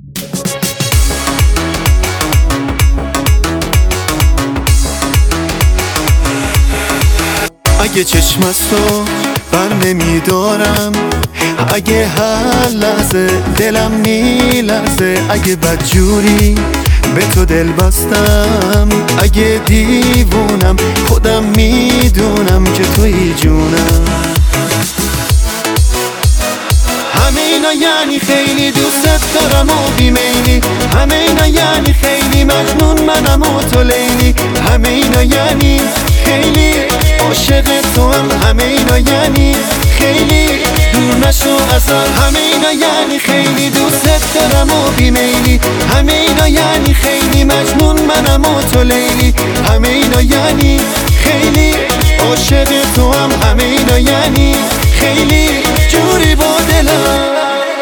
اگه چشم از تو بر نمیدارم، اگه هر لحظه دلم میلرزه، اگه بدجوری به تو دل بستم، اگه دیوونم خودم میدونم که توی جونم. همه اینا یعنی خیلی دوست دارم و بیمیلی، همه اینا یعنی خیلی مجنون منم و تو لیلی، همه اینا یعنی خیلی عاشق تو هم، همه اینا یعنی خیلی دور نشو ازم، همه اینا یعنی خیلی دوست دارم و بیمیلی، همه اینا یعنی خیلی مجنون منم و تو لیلی، همه اینا یعنی خیلی عاشق تو هم، همه اینا یعنی خیلی جوری با دلم.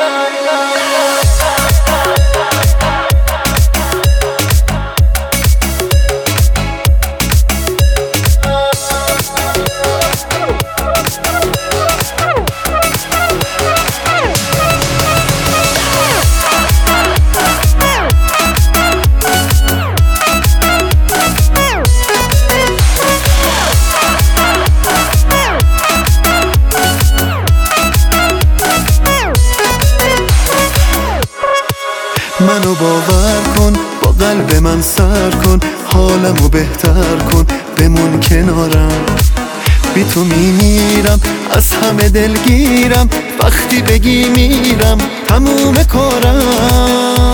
منو باور کن، با قلب من سر کن، حالمو بهتر کن، بمون کنارم. بی تو میمیرم، از همه دلگیرم، وقتی بگی میرم تموم کارم.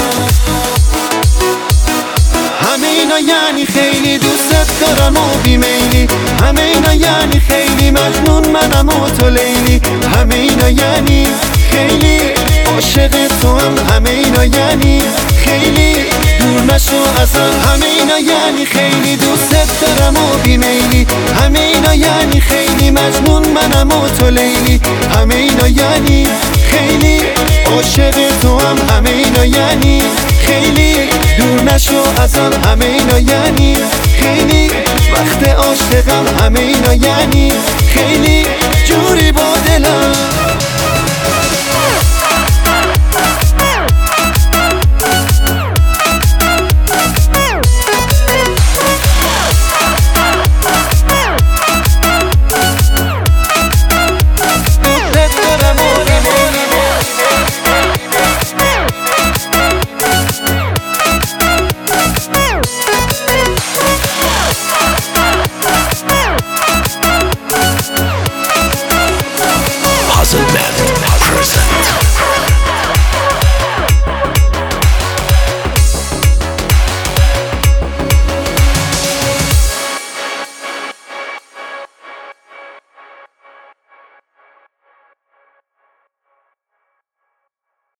همه اینا یعنی خیلی دوست دارم و بیمیلی، همه اینا یعنی خیلی مجنون منم و تو لیلی، همه اینا یعنی خیلی عاشق تو هم، همه اینا یعنی خیلی دور نشو ازم، همه اینا یعنی خیلی دوست دارم و بیمیلی، همه اینا یعنی خیلی مجنون منم و تو لیلی، همه اینا یعنی خیلی عاشق تو هم، همه اینا یعنی خیلی دور نشو ازم، همه اینا یعنی خیلی وقت عاشقم، همه اینا یعنی خیلی جوری با دلم.